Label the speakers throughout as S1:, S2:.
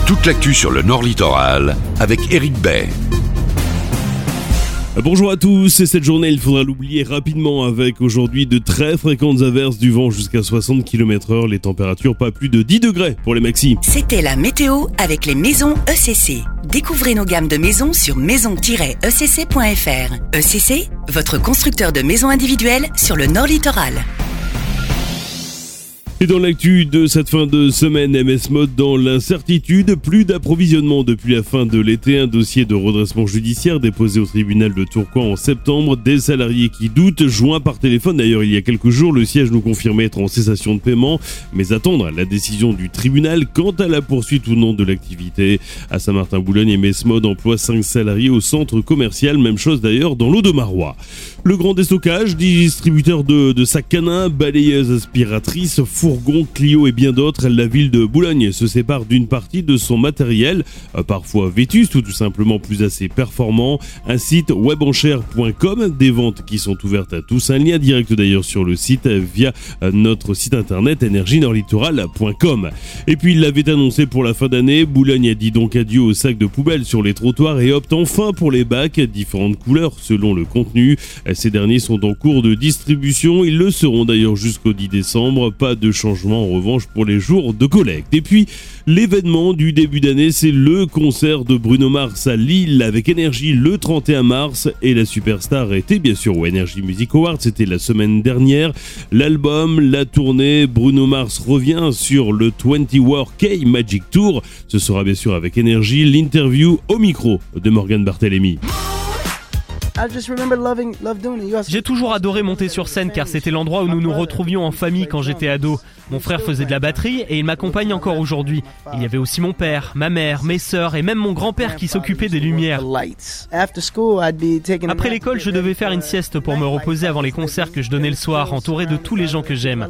S1: Toute l'actu sur le Nord Littoral avec Eric Bay.
S2: Bonjour à tous, et cette journée il faudra l'oublier rapidement avec aujourd'hui de très fréquentes averses, du vent jusqu'à 60 km/h, les températures pas plus de 10 degrés pour les maxis.
S3: C'était la météo avec les maisons ECC. Découvrez nos gammes de maisons sur maison-ecc.fr. ECC, votre constructeur de maisons individuelles sur le Nord Littoral.
S2: Et dans l'actu de cette fin de semaine, MS Mode dans l'incertitude, plus d'approvisionnement depuis la fin de l'été, un dossier de redressement judiciaire déposé au tribunal de Tourcoing en septembre, des salariés qui doutent, joints par téléphone d'ailleurs il y a quelques jours, le siège nous confirmait être en cessation de paiement, mais attendre la décision du tribunal quant à la poursuite ou non de l'activité. À Saint-Martin-Boulogne, MS Mode emploie 5 salariés au centre commercial, même chose d'ailleurs dans l'Aude-Marois. Le grand déstockage, distributeur de sacs canins, balayeuses aspiratrices, fourgons, Clio et bien d'autres, la ville de Boulogne se sépare d'une partie de son matériel, parfois vétuste ou tout simplement plus assez performant. Un site webonchère.com, des ventes qui sont ouvertes à tous, un lien direct d'ailleurs sur le site via notre site internet energie-nord-littoral.com. Et puis il l'avait annoncé pour la fin d'année, Boulogne a dit donc adieu aux sacs de poubelle sur les trottoirs et opte enfin pour les bacs, différentes couleurs selon le contenu. Ces derniers sont en cours de distribution, ils le seront d'ailleurs jusqu'au 10 décembre, pas de changement en revanche pour les jours de collecte. Et puis l'événement du début d'année, c'est le concert de Bruno Mars à Lille avec Énergie le 31 mars et la superstar était bien sûr au Energy Music Awards, c'était la semaine dernière. L'album, la tournée, Bruno Mars revient sur le 24K Magic Tour, ce sera bien sûr avec Énergie, l'interview au micro de Morgan Barthélémy.
S4: J'ai toujours adoré monter sur scène car c'était l'endroit où nous nous retrouvions en famille quand j'étais ado. Mon frère faisait de la batterie et il m'accompagne encore aujourd'hui. Il y avait aussi mon père, ma mère, mes sœurs et même mon grand-père qui s'occupait des lumières. Après l'école, je devais faire une sieste pour me reposer avant les concerts que je donnais le soir, entouré de tous les gens que j'aime.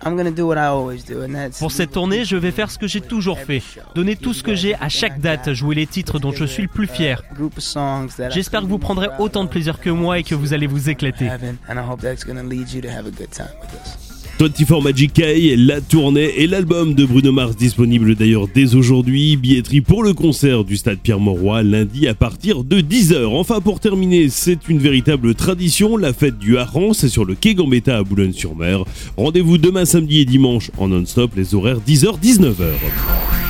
S4: Pour cette tournée, je vais faire ce que j'ai toujours fait. Donner tout ce que j'ai à chaque date, jouer les titres dont je suis le plus fier. J'espère que vous prendrez autant de plaisir que moi et que vous allez vous éclater.
S2: 24 Magic K, la tournée et l'album de Bruno Mars disponible d'ailleurs dès aujourd'hui. Billetterie pour le concert du stade Pierre-Mauroy lundi à partir de 10h. Enfin pour terminer, c'est une véritable tradition, la fête du hareng, c'est sur le quai Gambetta à Boulogne-sur-Mer. Rendez-vous demain samedi et dimanche en non-stop, les horaires 10h-19h.